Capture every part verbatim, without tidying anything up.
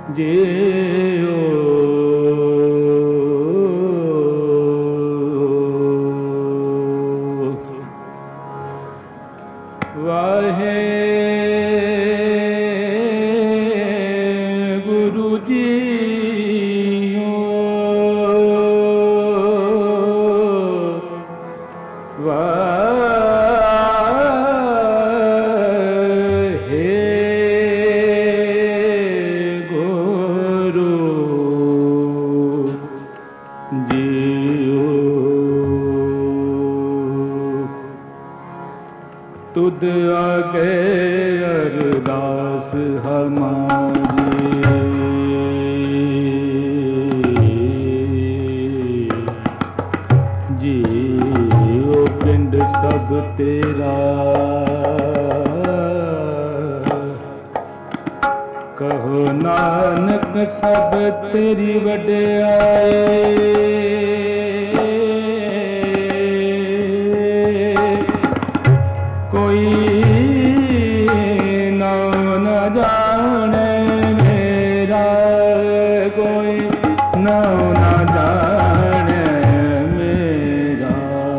ਜਿਉ ਵਾਹਿਗੁਰੂ ਜੀਓ ਤੁਧ ਆਗੇ ਅਰਦਾਸ ਹਮਾਰੀ ਜੀਉ ਪਿੰਡ ਸਭ ਤੇਰਾ ਕਹੋ ਨਾਨਕ ਸਭ ਤੇਰੀ ਵਡਿਆਈ ਕੋਈ ਨਾਉ ਨ ਜਾਣੇ ਮੇਰਾ ਕੋਈ ਨਾਉ ਨ ਜਾਣੇ ਮੇਰਾ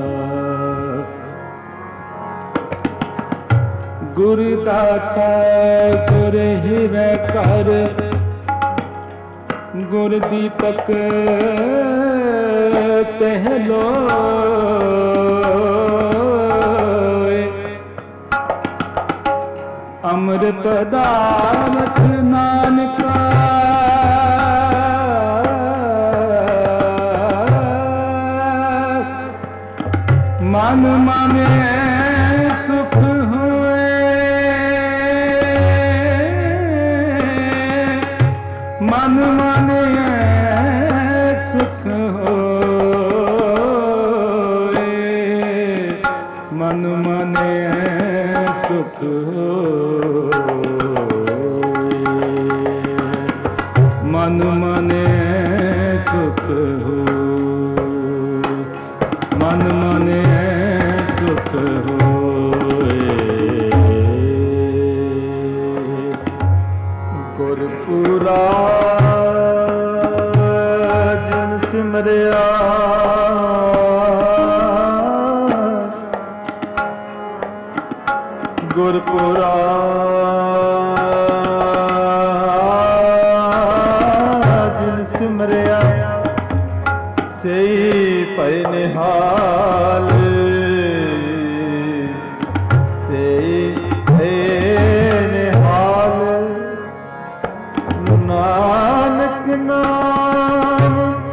ਗੁਰ ਦਾਤਾ ਗੁਰ ਹਿਵੈ ਕਰ ਗੁਰ ਦੀਪਕ ਕਹਿ ਲੋ ਅੰਮ੍ਰਿਤ ਦਾਨਕ ਨਾਨਕਾ ਮਨ ਮਾਨੇ ਸੁਖ ਹੋਏ ਮਨ ਮਾਨੇ ਸੁਖ ਹੋਏ ਮਨ ਮਾਨੇ ਸੁਖ ਮਨ ਮਨੇ ਸੁਖ ਹੋ ਮਨ ਮਨੇ ਸੁਖ ਹੋਏ ਗੁਰਪੁਰਾ ਜਨ ਸਿਮਰਿਆ ਗੁਰਪੁਰਾ ਸਿਮਰਿਆ ਸਈ ਭਇ ਨਿਹਾਲ ਸਈ ਭਇ ਨਿਹਾਲ ਨਾਨਕ ਨਾਮ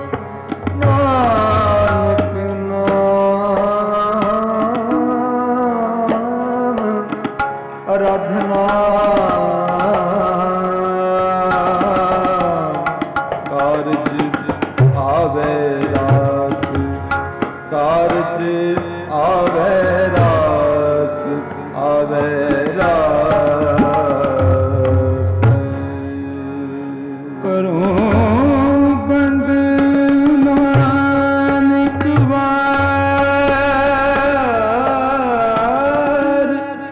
ਨਾਨਕ ਨਾਮ ਅਰਾਧਨਾ ਆਵੇ ਰਾਸ ਕਾਰਜ ਆਵੇ ਰਾਸ ਆਵੇ ਰਾਸ ਕਰੋ ਬੰਦ ਨਾਨਕ ਵਾਰ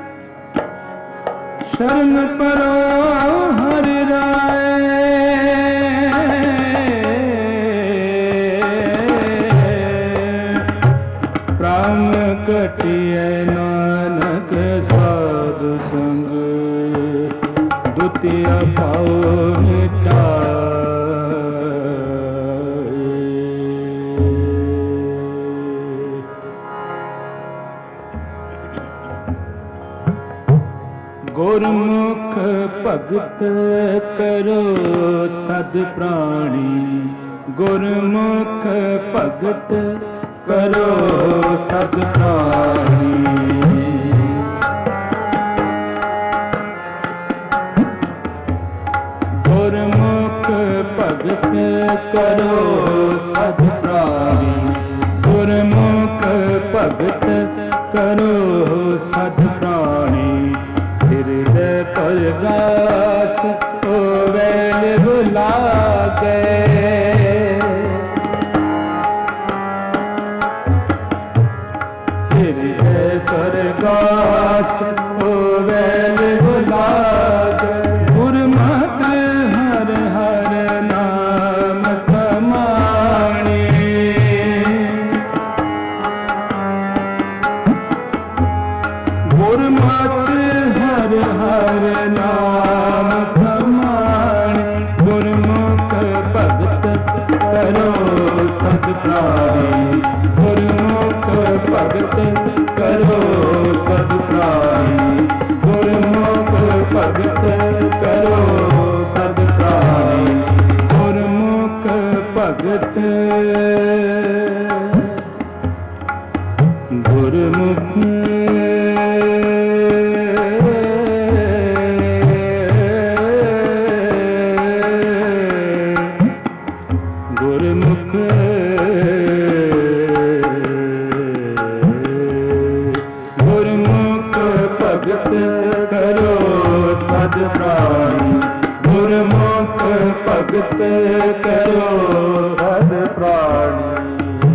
ਸ਼ਰਨ ਪਰੋ ਹਰਿ ਰਾਏ ਕਟਿਐ ਨਾਨਕ ਸਾਧ ਸੰਗ ਦੁਤੀਆ ਪਾਉ ਮਿਟਾਏ ਗੁਰਮੁਖ ਭਗਤ ਕਰੋ ਸਦ ਪ੍ਰਾਣੀ ਗੁਰਮੁਖ ਭਗਤ ਕਰੋ ਸਦ ਪ੍ਰਾਣੀ ਗੁਰਮੁਖ ਭਗਤ ਕਰੋ ਸਦ ਪ੍ਰਾਣੀ ਗੁਰਮੁਖ ਭਗਤ ਕਰੋ ਸਦ ਪ੍ਰਾਣੀ ਹਿਰਦੈ ਪਰਗਾਸ ਹੋਵੇ ਨਿਰਲਾਗੇ ਪਰਗਾਸ ਹੋਵੇ ਨਿਰਲਾਗੇ ਗੁਰਮਤਿ ਹਰਿ ਹਰਿ प्राणी गुरमुख भगत करो सद प्राणी गुरमुख भगत करो सद प्राणी गुरमुख भगत गुरमुख गुरमुख गुरमुख भगत करो सद प्राणी गुरमुख भगत करो सद प्राणी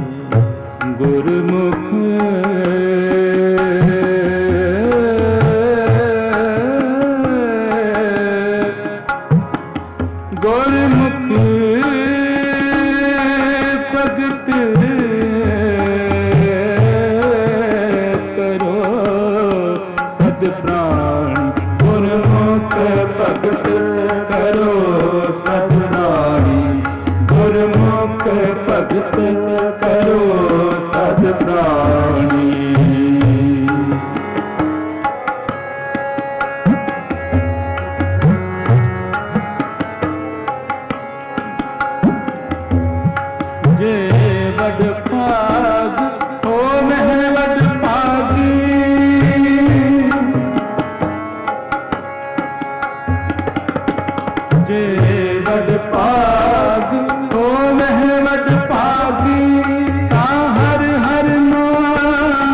गुरमुख गुरमुख भगत करो सद प्राणी गुरमुख भगत करो सद प्राणी गुरमुख भगत करो सद प्राणी जे वड भाग हो मैं वड भागी जे वड भाग हो मैं वड भागी ता हर हर नाम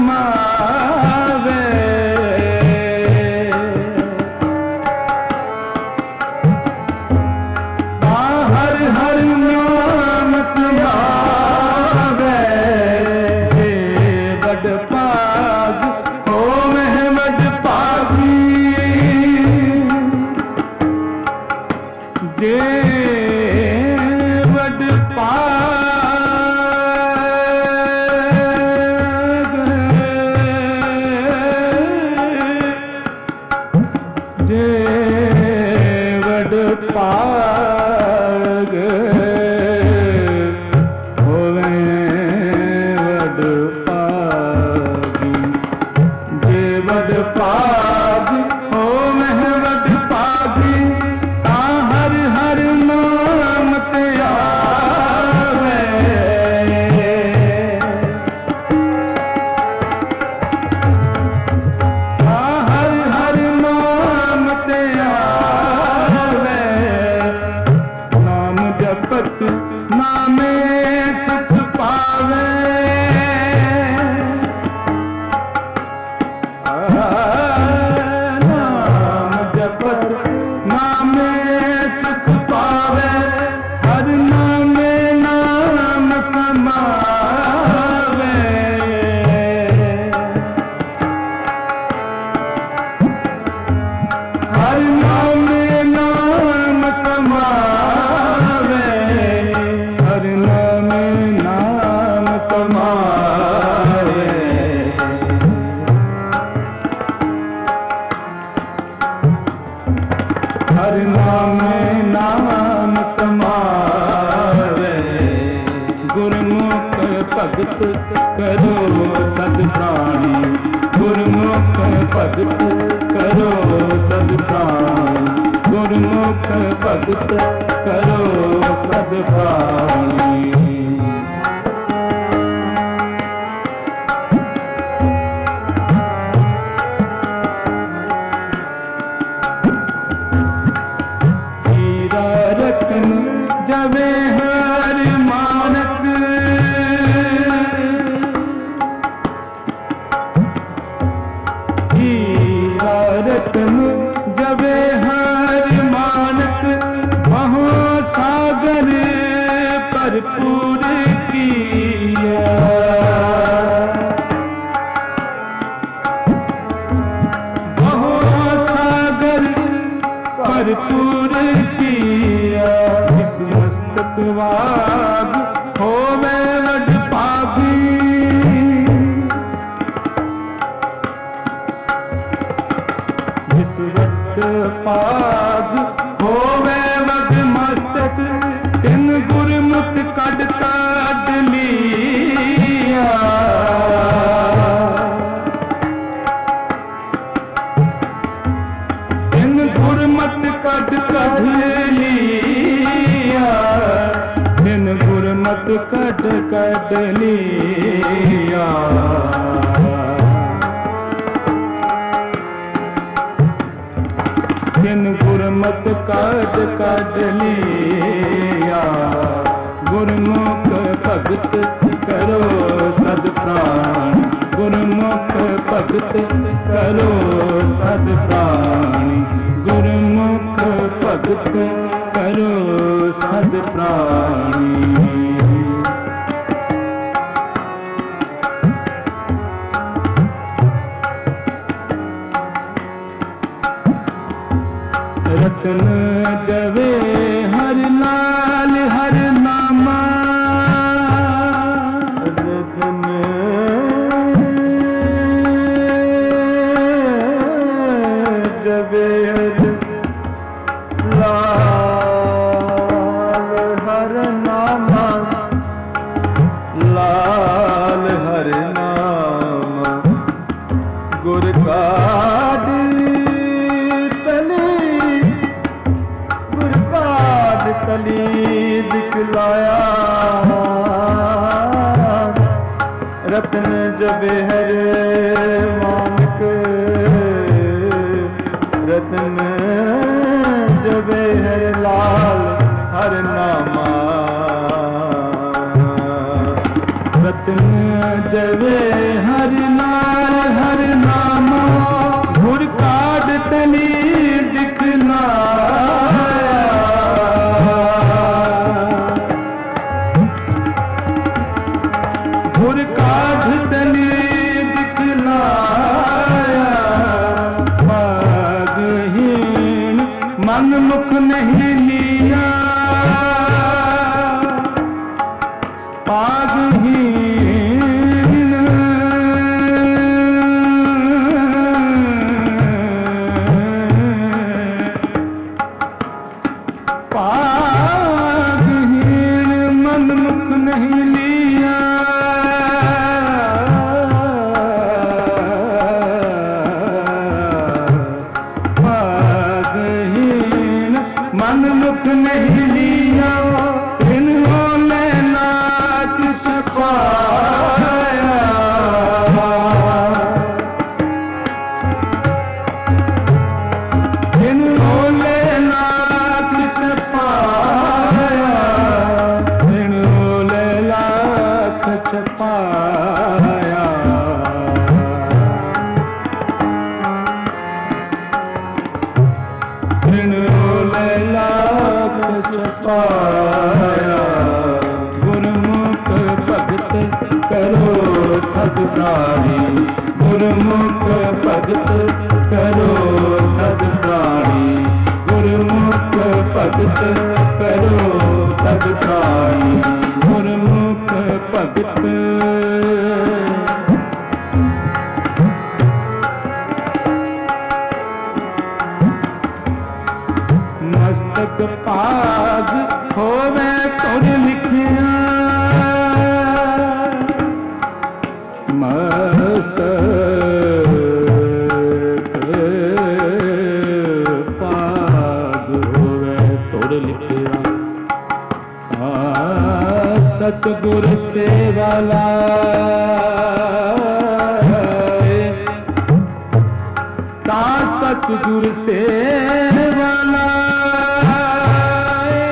समावे ता हर हर नाम समावे जे वड भाग हो मैं वड भागी जे वड भाग जे वड भाग होवे वड भागी जे वड भाग हो मैं वड भागी ता हर हर नाम ते आवे ता हर हर नाम ते आवे नाम जपत नामे सुख पावे नाम जपत नामे सुख पावे हर नामे नाम समावे हर नामे नाम समावे हर नामे नाम समावे हर नामे नाम समावे गुरमुख भगत करो सद प्राणी गुरमुख भगत करो सद प्राणी गुरमुख भगत करो सद प्राणी हीरा रतन जवे हर मानक हीरा रतन जवे हर मानक महासागर भरपूर किया महासागर भरपूर किया इस मस्तक वाग होवे वड भागी जिस वड पाग होवे वड मस्तक तिन गुरमुख कड कड गुरमत कट कट लिया। जिन गुरमत कट कट लिया, गुरमुख भगत करो सद प्राण, गुरमुख भगत करो सद प्राणी, गुरमुख भगत करो सद प्राणी। रतन जवे हर लाल हर नामा, रतन जवे हर लाल हर नामा, लाल हर नामा, गुर का तली दिखलाया। रतन जबे हर मानक, रतन जबे हर लाल हर नामा, रतन जबे हर लाल हर नामा, घुर काट तली दिखलाया। घुर काढ़ तली दिखलाया, पागहीन मन मुख नहीं लिया, पागहीन पागहीन मन मुख नहीं लिया। मन मुख नहीं लिया, इन्होंने नाच छपाया। इन्होंने नाच छपाया, इन्होंने लाख छपाया। लाख छपाया, गुरमुख भगत करो सद प्राणी, गुरमुख भगत करो सद प्राणी, गुरमुख भगत करो सद प्राणी, गुरमुख भगत। मस्तक पाग होवे तुर लिखिया, मस्तक पाग होवे तुर लिखिया। सतगुर सेवा लाए, ता सतगुर सेवा लाए।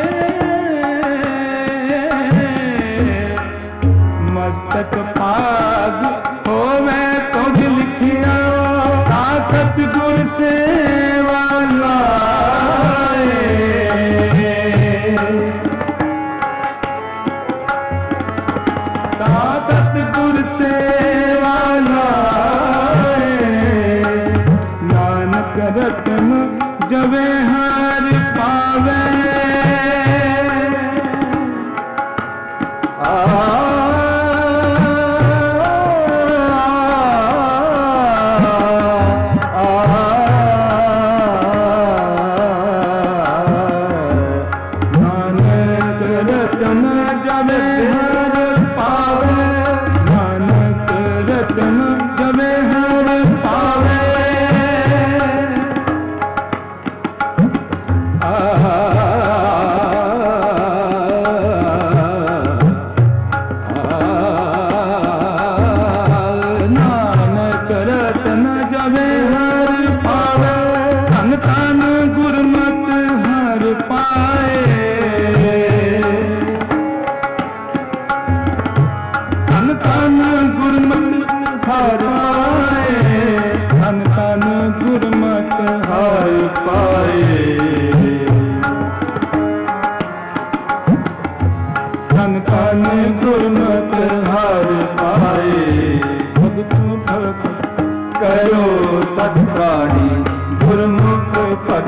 मस्तक पाग होवे तुझ लिखिया, ता सतगुर सेवा लाए। ता सतगुर सेवा लाए, नानक रतन जब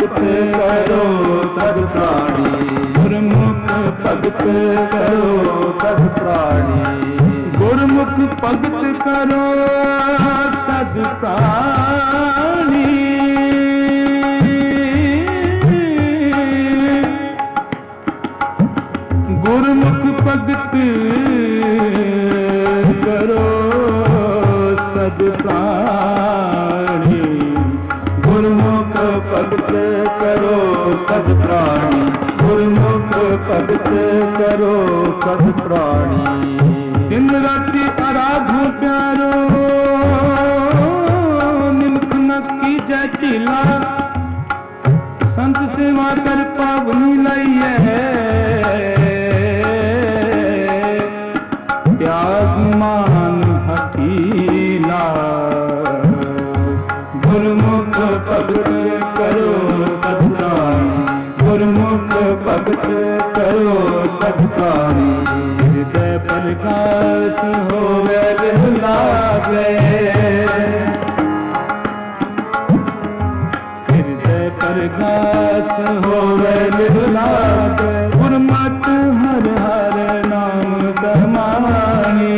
भगत करो सद प्राणी, गुरमुख भगत करो सद प्राणी, गुरमुख भगत करो सद प्राणी, गुरमुख भगत करो सद प्राणी, गुरमुख भगत करो सद प्राणी, गुरमुख भगत करो सद प्राणी। दिन राति आराधो प्यारो निमख न कीजै ढीला, संत सेवा कर पावनी लइए, त्याग मान हठीला। गुरमुख भगत करो सद प्राणी, गुरमुख भगत करो सद प्राणी, हृदय प्रकाश होवे लागे, हृदय प्रकाश होवे लागे, गुरमत हर हर नाम समानी,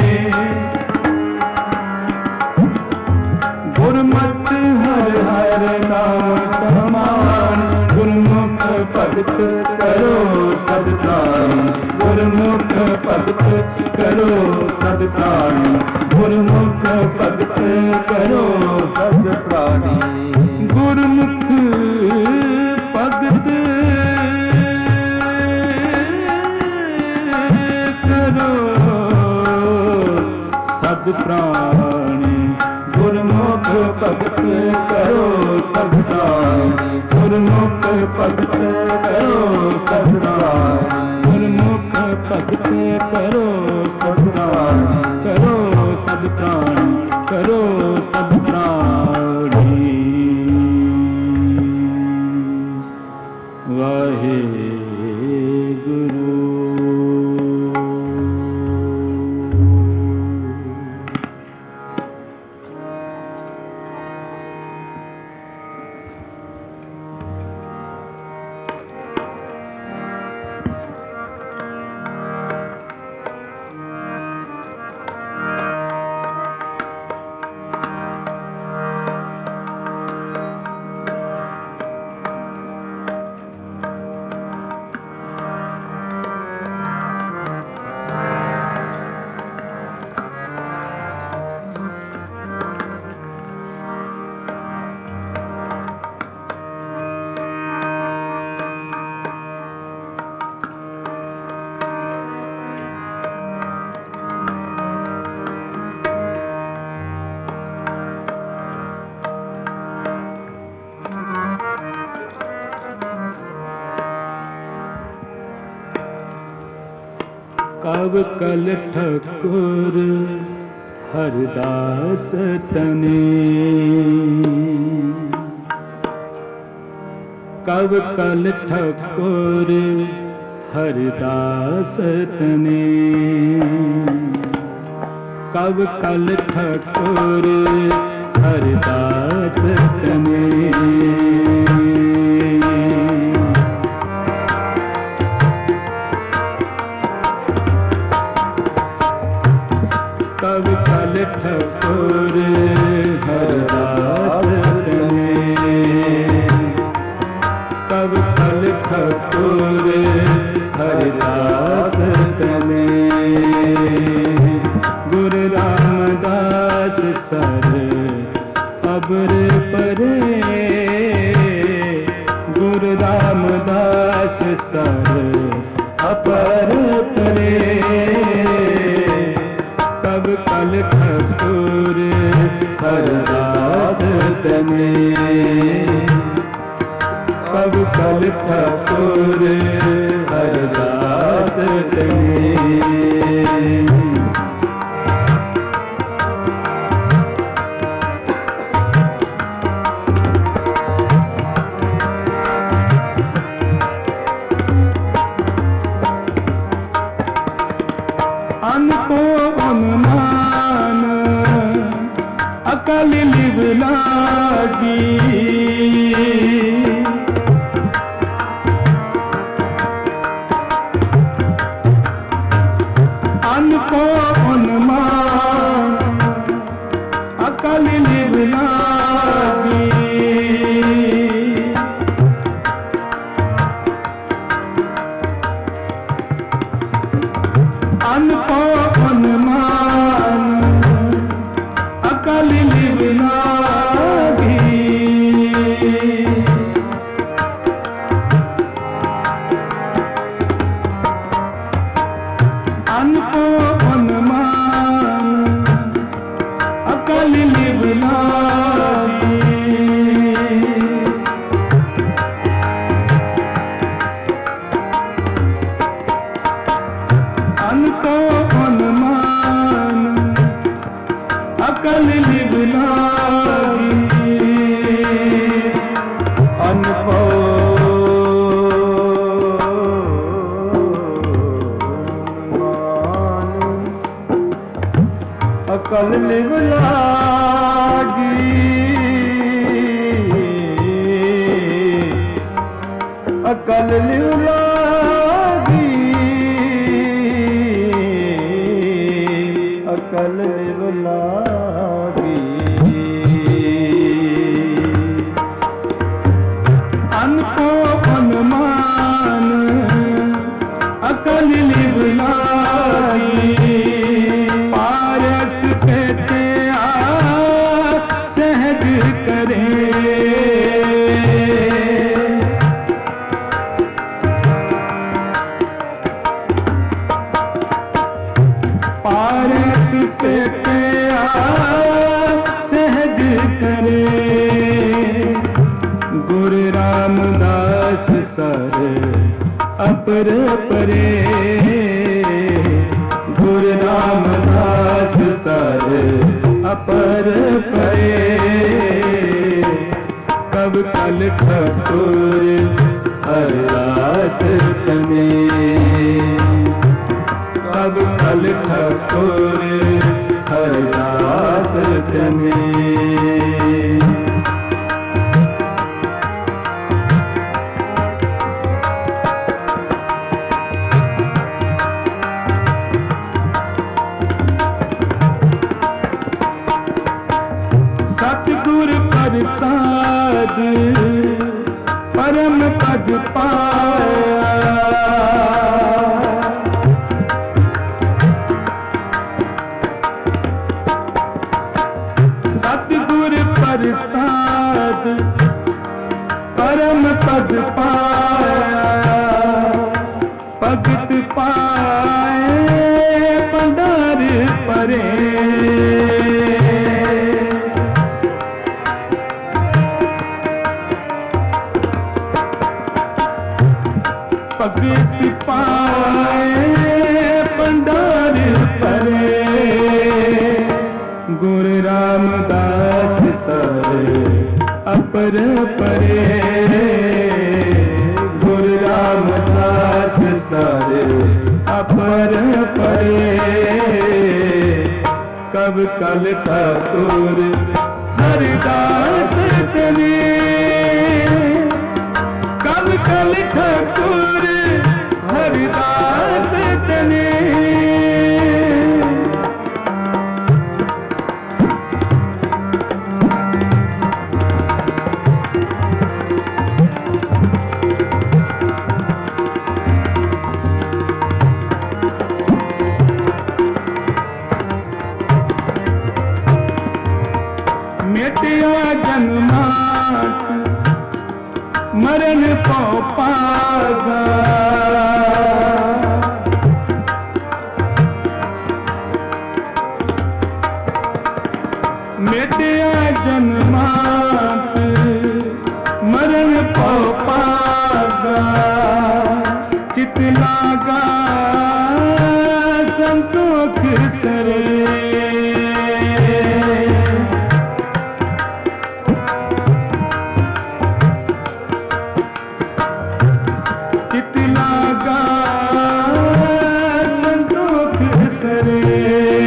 गुरमत हर हर नाम समानी, गुरमुख भगत करो सद प्राणी, गुरमुख भगत करो सद प्राणी, गुरमुख भगत करो सद प्राणी। गुरमुख भगत करो सद प्राणी, गुरमुख भगत करो सद प्राणी, गुरमुख भगत करो सद प्राणी, गुरमुख भगत करो सद प्राणी, करो सद प्राणी, करो सद प्राणी। वाहे गुरु। कब कल ठकुर हरदास तने, कब कल ठकुर हरदास तने, कब कल ठकुर हरदास तने, कब कल ठकुर हरदास तने, कब कल ठकुर हरदास तने, गुरु रामदास सर अबर परे, गुरु रामदास सर अपर परे, कब कल ठकुर हरदास तने, कब कल ठकुर हरदास तने। अनको अनुमान अकल लिव लागी, अकल लिव लागी, अकल लिव लागी, अकल लिव लागी। अनको अनुमान अकल लिव लागी, पारस कहते आ सहज करे। पारस कहते आ सहज करे, गुरु रामदास सर अपर परे, गुरु रामदास सर अपर परे। कब कल ठकुर हरदास तने, कब कल ठकुर हरदास तने। सतगुर प्रसाद परम पद पाया, सतगुर प्रसाद परम पद पाया, भगत पाए पंडार परे। भगत पाए पंडार परे, गुरु रामदास सर अपर परे, गुरु रामदास सर अपर परे। कब कल ठाकुर हरदास तने, कब कल ठाकुर हरदास तने। मिटिया जन्मात मरण को पागा, मिटिया जन्मात मरण को पागा। चित लागा संतोख सरे, चित लागा संतोख सरे।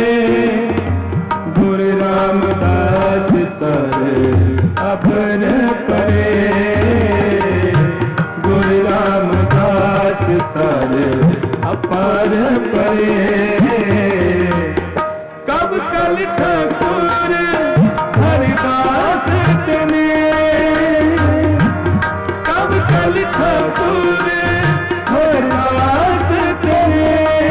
गुरु रामदास सर अपर परे, गुरु रामदास सर अपर परे। कब कल ठाकुर हरदास तने, कब कल ठाकुर हरदास तने।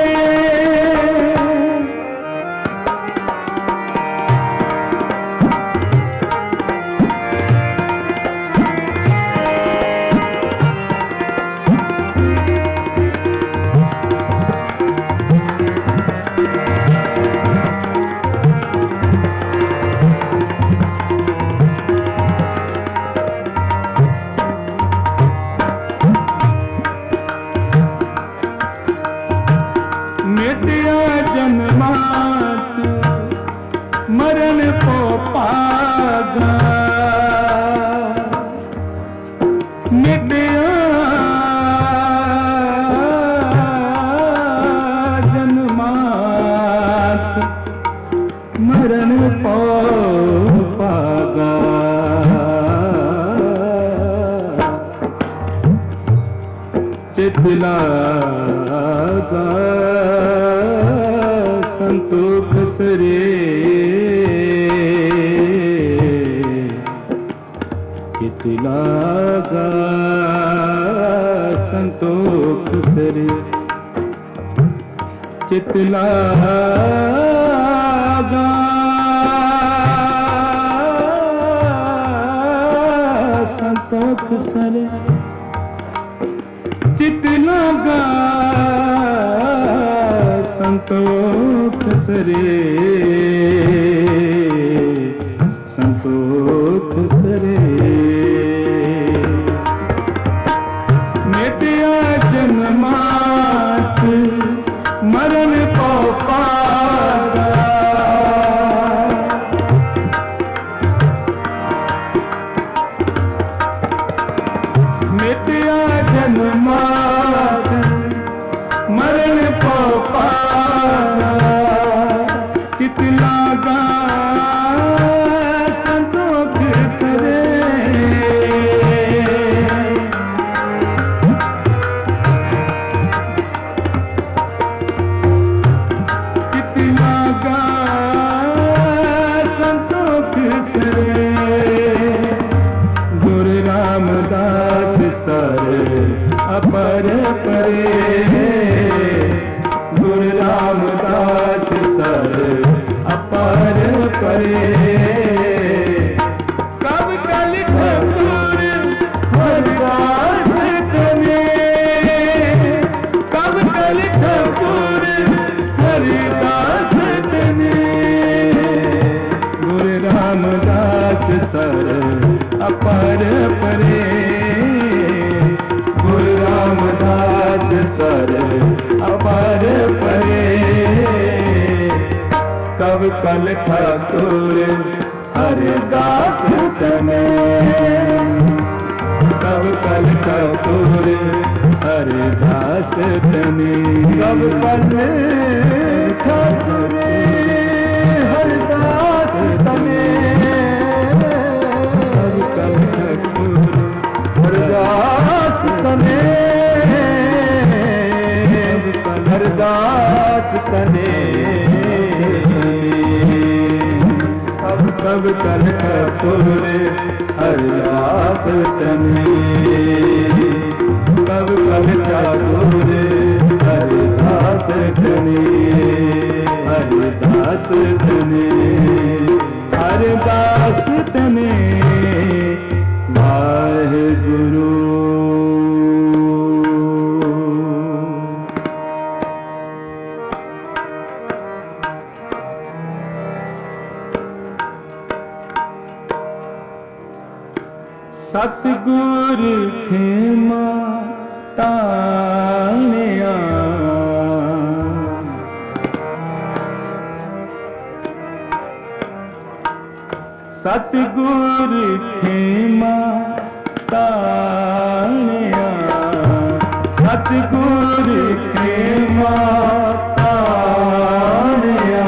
मिटिया जन्मात मरण को पागा, मिटिया जन्मात मरण चितलागा संतोख सरे चितलागा संतोख सरे चितलागा संतोख सरे चितलागा संतोख सरे संतोख सरे मिटया जन्मात मरण पागा मिटया जन्मात मरण पागा चितलागा संतोख सरे चितलागा संतोख सरे गुरु रामदास सर अपर परे गुरु रामदास सर अपर परे कब कल ठाकुर हरिदास तने कब कल ठाकुर हरिदास तने गुरु रामदास सर अपर परे गुरु रामदास सर अपर परे कब कल ठाकुर हरिदास तने कब कल ठाकुर हरिदास तने कब कल ठाकुर हरिदास तने कब कल ठाकुर हरिदास तने हरिदास तने कब कल ठाकुर हरिदास तने कब कल ठाकुर हरिदास तने हरिदास तने हरिदास तने वाहेगुरु सतगुर खेमा तानिया सतगुर खेमा तानिया सतगुर खेमा तानिया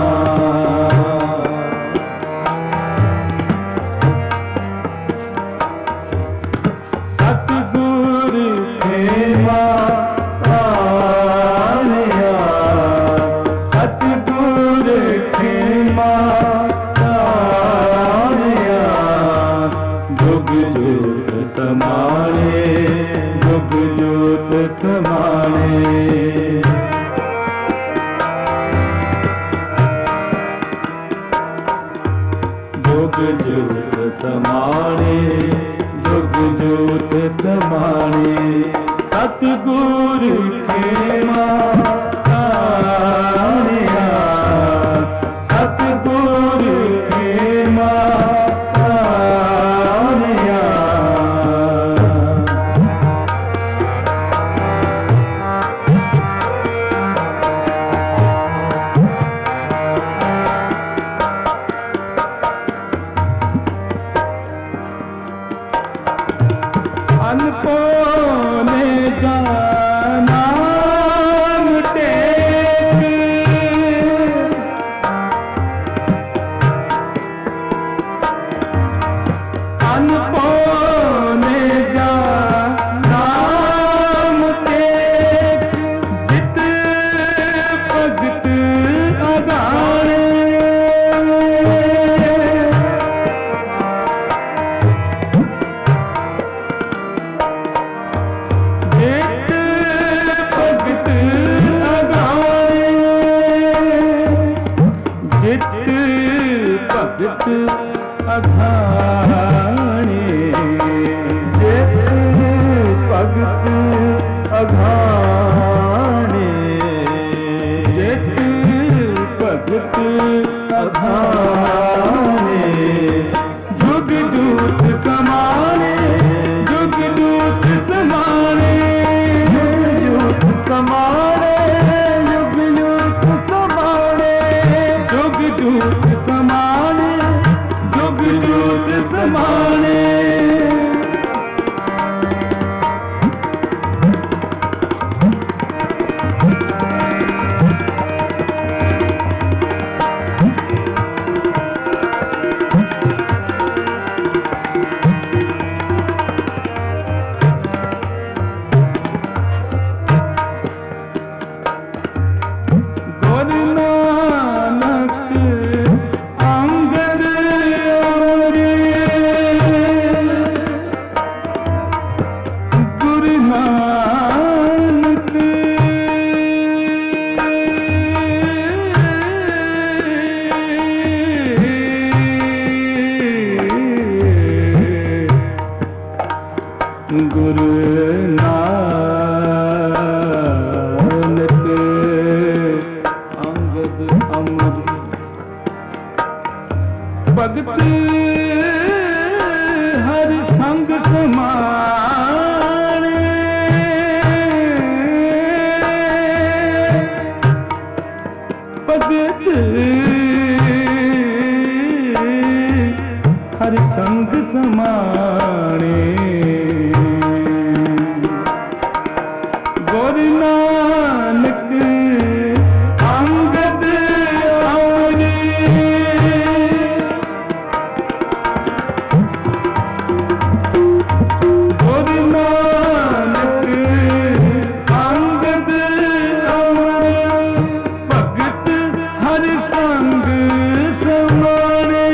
सतगुर खेमा तानिया सतगुर खेमा तानिया जुग जुग समाने जुग जुग समाने जुग जुग समाने जुग जुग समाने सतगुर खेमा तानिया सतगुर खेमा तानिया अनपोने जाना ਸਮਾਣੇ ਯੁਗ ਯੁਗ ਸਮਾਣੇ ਜੁਗ ਜੁਗ ਸਮਾਣੇ ਜੁਗ ਜੁਗ ਸਮਾਣੇ ਗੁਰੂ ਨਾਨਕ ਅੰਗਦ ਅਮਰ ਭਗਤ ਹਰ ਸੰਗ ਸਮਾਣੇ ਭਗਤ ਹਰ ਸੰਗ ਸਮਾਣੇ ਗੁਰੂ ਨਾਨਕ ਅੰਗਦ ਆਏ ਗੁਰੂ ਨਾਨਕ ਅੰਗਦ ਆਏ ਭਗਤ ਹਰ ਸੰਗ ਸਮਾਣੇ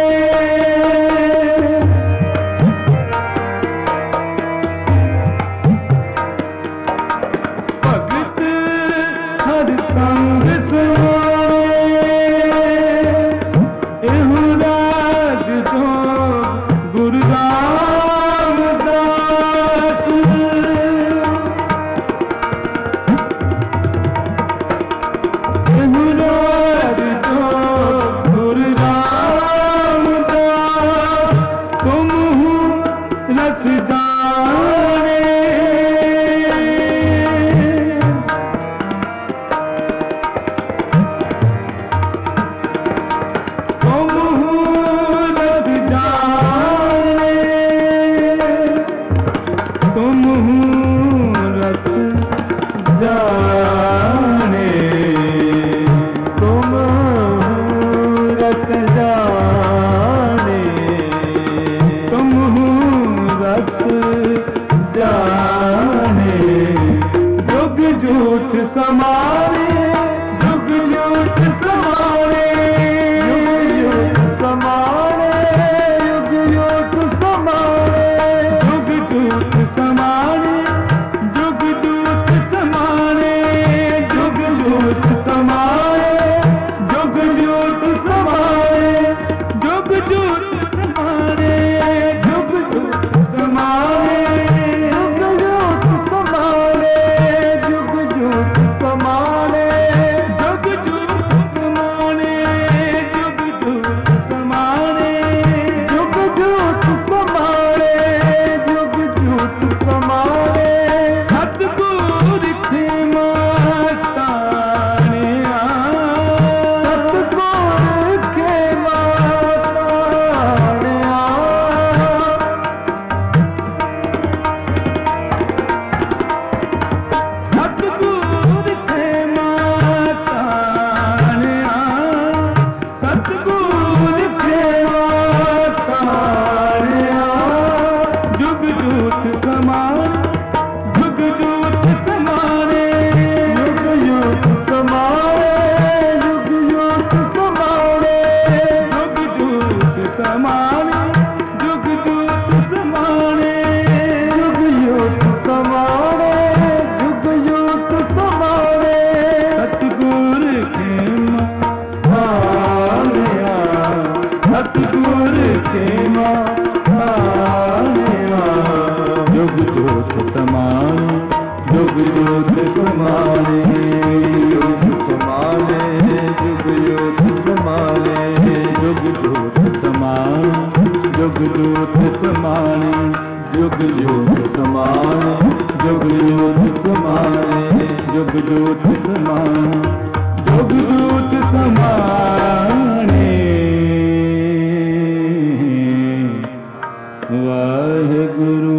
ਸੰਗ ਸਮਾਣੇ ਇਹੋ ਰਾਜ ਤੋਂ ਗੁਰੂ ਰਾਮਦਾਸ ਇਹੋ ਰਾਜ ਤੋਂ ਗੁਰੂ ਰਾਮਦਾਸ ਤੁਮ ਹੋ ਰਸ ਜਾਣੇ ਜਾਣੇ ਤੁਮ ਰਸ ਜਾਣੇ ਤੁਮ ਰਸ ਜਾਣੇ ਜੁਗ ਜੂਠ ਸਮਾਰੇ ਜੁਗ ਜੂਠ ਸਮਾਰੇ ਯੁਗ ਸਮਾਣੇ ਯੁਗ ਯੁਗ ਸਮਾਣੇ ਜੁਗ ਜੂਠ ਸਮਾਰੇ ਜੁਗ ਜੂਠ ਸਮਾਣੇ ਜੁਗ ਜੂਠ ਸਮਾਣੇ ਜੁਗ ਜੂਠ ਸਮਾਣੇ ਜੁਗ ਜੂਠ ਸਮਾਣੇ ਜੁਗ ਜੂਠ ਸਮਾਣੇ ਯੁਗ ਯੁਗ ਸਮਾਣੇ ਯੁਗ ਯੁਗ ਸਮਾਣੇ ਜੁਗ ਜੂਠ ਸਮਾਣੇ ਜੁਗ ਜੂਠ ਸਮਾਣੇ ਜੁਗ ਜੂਠ ਸਮਾਣੇ ਜੁਗ ਜੂਠ ਸਮਾਣੇ ਸਤਿਗੁਰ ਖਿਮਾ ਤਾਣਿਆ ਸਤਿਗੁਰ ਕੇ ਮਾਤਾਣਿਆ ਸਤਿਗੁਰ ਖਿਮਾ ਤਾਣਿਆ ਸਤਿਗੁਰ ਖਿਮਾ ਤਾਣਿਆ ਜੁਗ ਜੂਠ ਸਮਾਨ ਜੁਗ ਜੂਠ ਸਮਾਣੇ ਯੁਗ ਯੁਗ ਸਮਾਣੇ ਯੁਗ ਯੁਗ ਸਮਾਣੇ ਜੁਗ ਜੂਠ ਸਮਾਣੇ ਜੁਗ ਜੂਠ ਸਮਾਣੇ ਯੁਗ ਯੁਗ ਸਮਾਣੇ ਯੁਗ ਯੁਗ ਸਮਾਣੇ ਸਤਿਗੁਰ ਖਿਮਾ ਤਾਣਿਆ ਸਤਿਗੁਰ ਖਿਮਾ ਤਾਣਿਆ ਜੁਗ ਜੂਠ ਸਮਾਣੇ ਜੁਗ ਜੂਠ ਸਮਾਣੇ ਯੁਗ ਸਮਾਣੇ ਯੁਗ ਯੁਗ ਸਮਾਣੇ ਜੁਗ ਜੂਠ ਸਮਾਣੇ ਜੁਗ ਜੂਠ ਸਮਾਣੇ ਜੁਗ जुग जुग समाने जुग जुग समाने जुग जुग समाने जुग जुग समाने वाहेगुरु।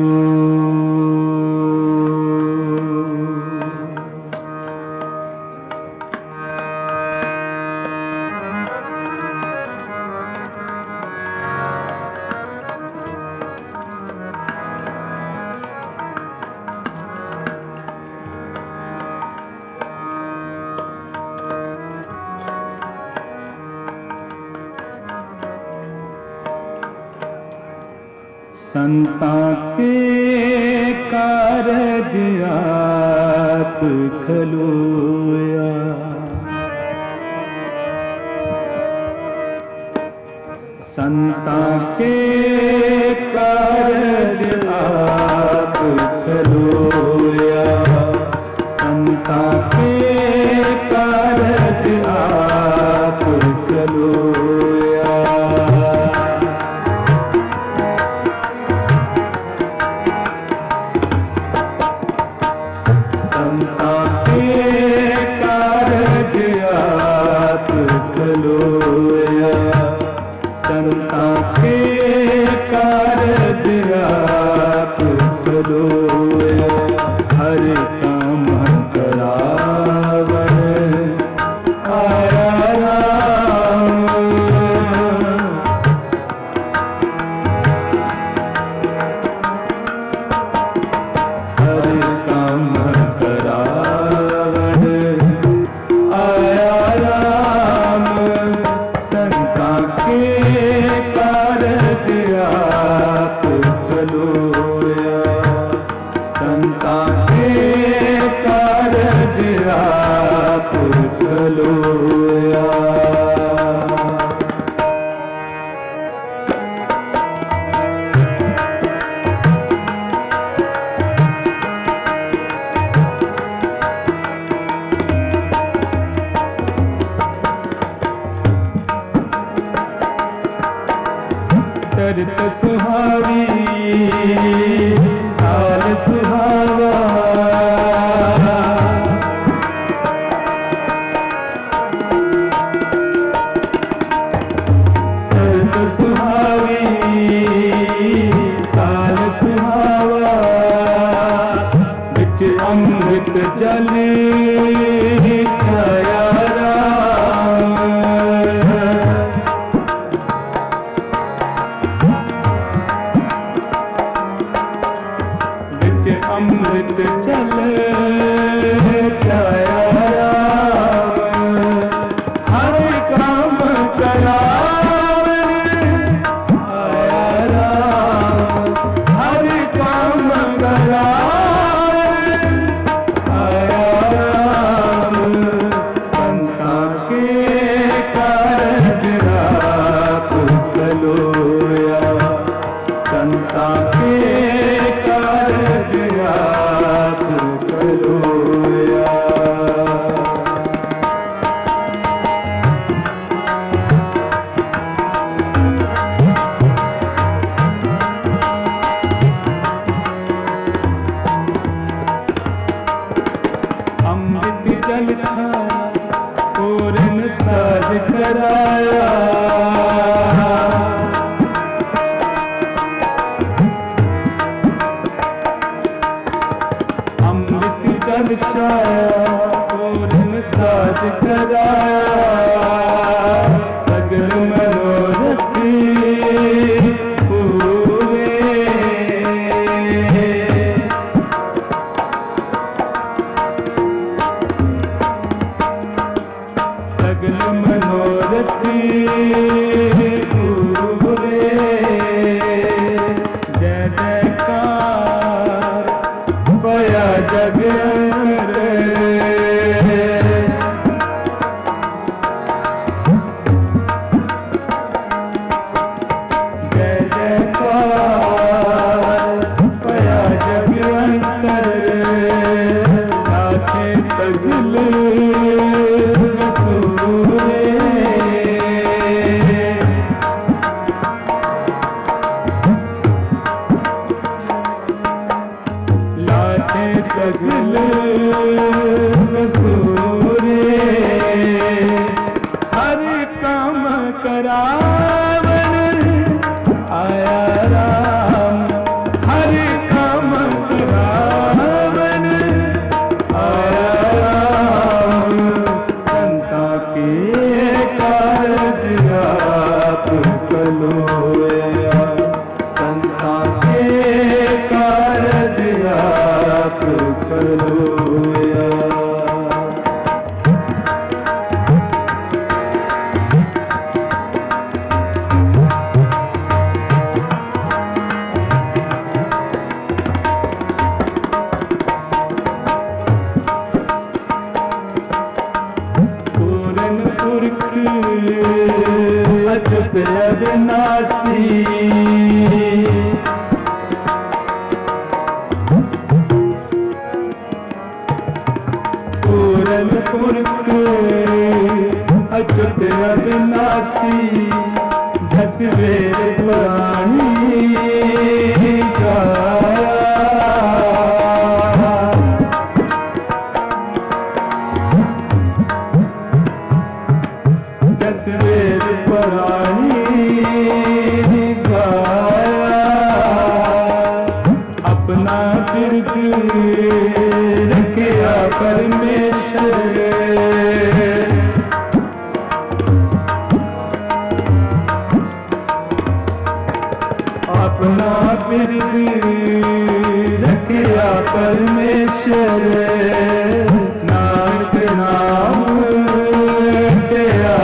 संतां के कारज आप खलोया, संतां के कारज आप खलोया, संतां के कारज आप खलोया। संतां के कारज आप खलोया, संतां के कारज आप खलोया। हर काम करावन आया राम, हर काम करावन आया राम। संतां के कारज आप खलोया, संतां के कारज आप खलोया। चरित सुहावी हाल सुहावा, चरित सुहावी हाल सुहावा। बिच अमृत जल छाया राम, अमृत जल छाया राम। हर काम करावन आया राम, हर काम करावन आया राम। संतां के कारज आप खलोया, संतां के कारज आप खलोया। अमृत जल छाया पूरन साज कराया, अमृत जल छाया पूरन साज कराया। सगल मनोरथ पूरे, सगल मनोरथ पूरे। जय जयकार बया जग अविनाशी पूरन पुरख अच्युत अविनाशी जस वेद पुराणी गाया जस वेद पुराणी गाया अपना बिरद रखिया परमेश्वर अपना बिरद रखिया परमेश्वर नानक नाम तेरा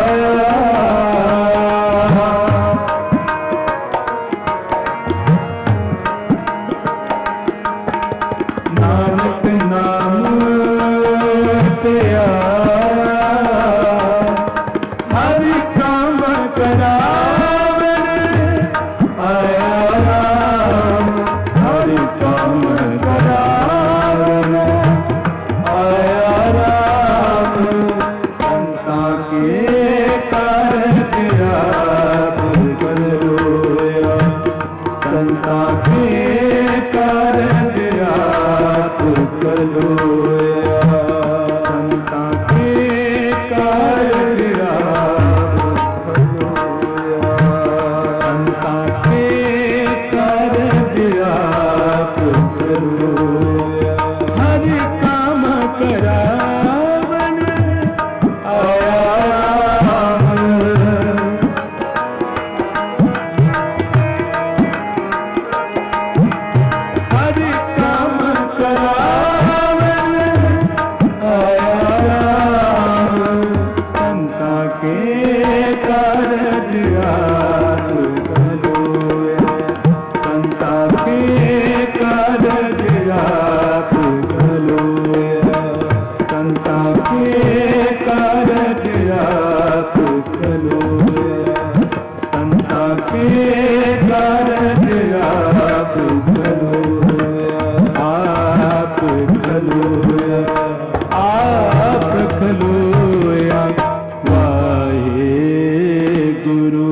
नानक नाम तेरा हर काम करावन आया राम हर काम करावन आया राम संता के कारज आप रोया संता के कारज आप रोया संता के कारज आप रोया संता के कारज आप रोया हर काम करावन आया राम हर काम करावन आया राम संता के कारज आप रोया संता के कारज आप रोया संता के कारज आप रोया संता के कारज आप रोया आप खलोया आप खलोया वाहे गुरु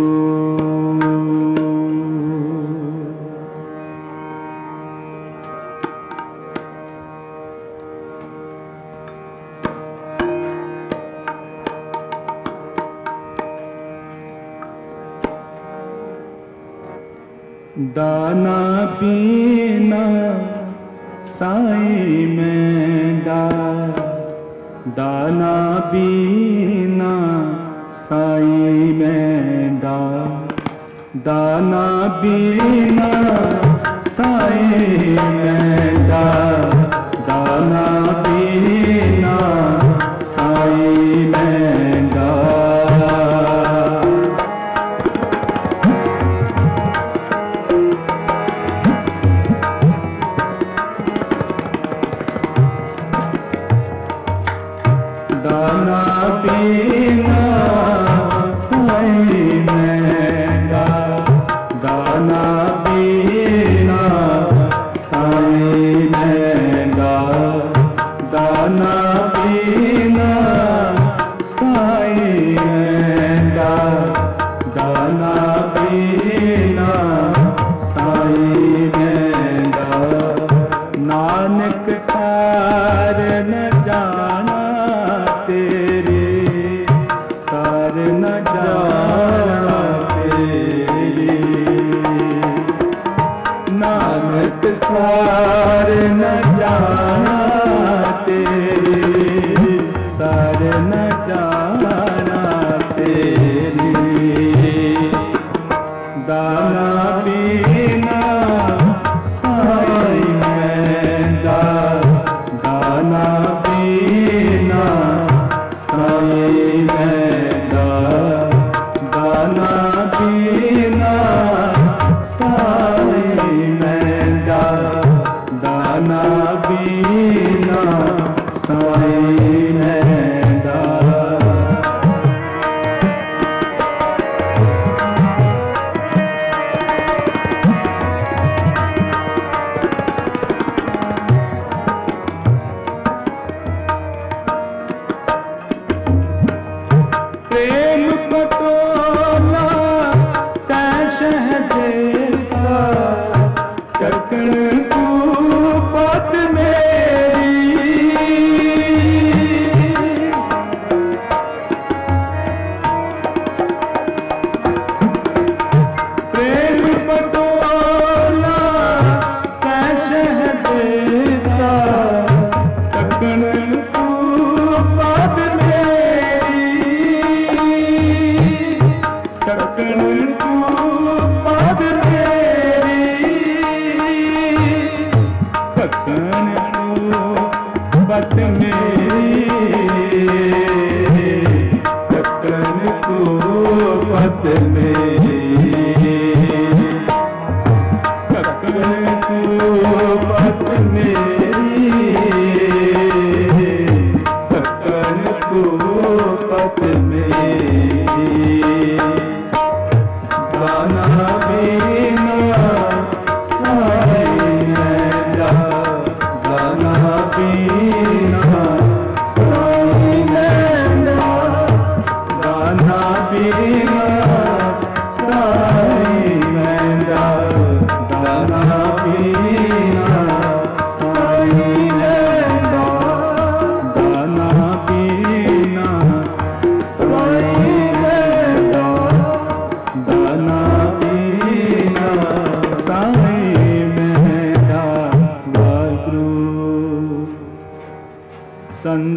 दाना पीना साई में दा दाना पीना साई में दा दाना पीना साई में दा दाना पीना साई में दा दाना पीना साई में दा दाना पीना साई में दा दाना पीना साई में दा दाना पीना साई में दा नानक सार न जाना तेरे सार न जाना तेरे नानक सार न जाना तेरे सार न जाना तेरे दाना पीना साई में दा दाना पीना साई में दा दाना पीना साई में दा दाना पीना साई में दा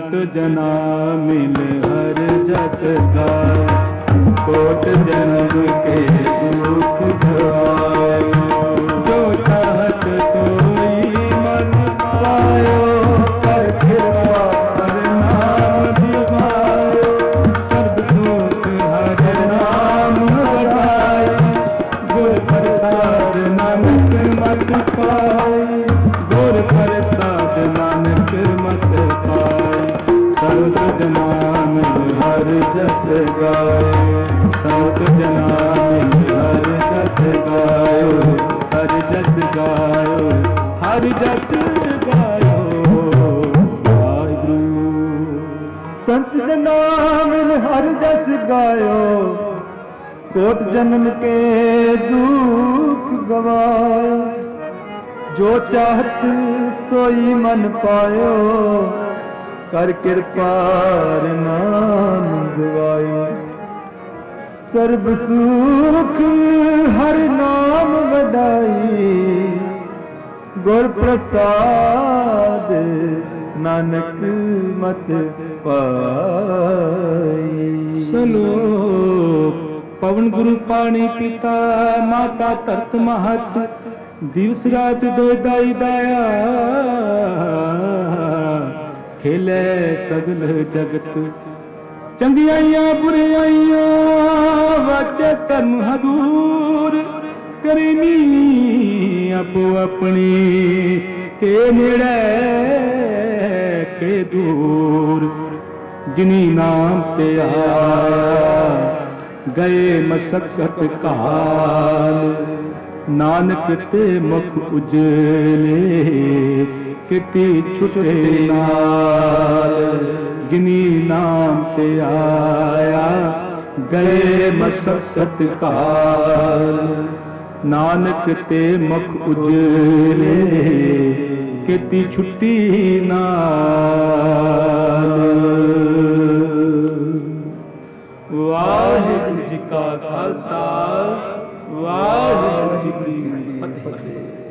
संत जना मिल हर जस गाय, कोट जन्म के दुख गवायो, जो चाहत सोई मन पायो, कर कृपा हर नाम दिवायो, सर्व सुख हर नाम बढ़ाए, गुर प्रसाद नानक मत पाए, गुर प्रसाद नानक मत पाए, संत जना मिल हर जस गाए, संत जना मिल हर जस गायो, हर जस गायो, हर जस गायो, वाहिगुरू। संत जना मिल हर जस गायो, कोट जन्म के दुख गवायो, जो चाहत सोई मन पायो, कर कृपा नाम गवायो, सर्ब सुख हर नाम वडाई, गुर प्रसाद नानक मत पाई। सलोक पवन गुरु पानी पिता, माता धरत महत, दिवस रात दो दाई दाया, खेले सगल जगत, चंगियाइयां बुराइयां वाचे धर्म हदूर, करीनी अपो अपनी के नेड़े के दूर, जिनी नाम ते आया गए मसक्कत काल, नानक ते मुख उजले किति छुटे नाल, जिनी नाम ते आया गए मसक्कत काल, नानक ते मुख उजले किति छुटी नाल। वाहिगुरू जी का खालसा, वाहिगुरू जी की फतेह।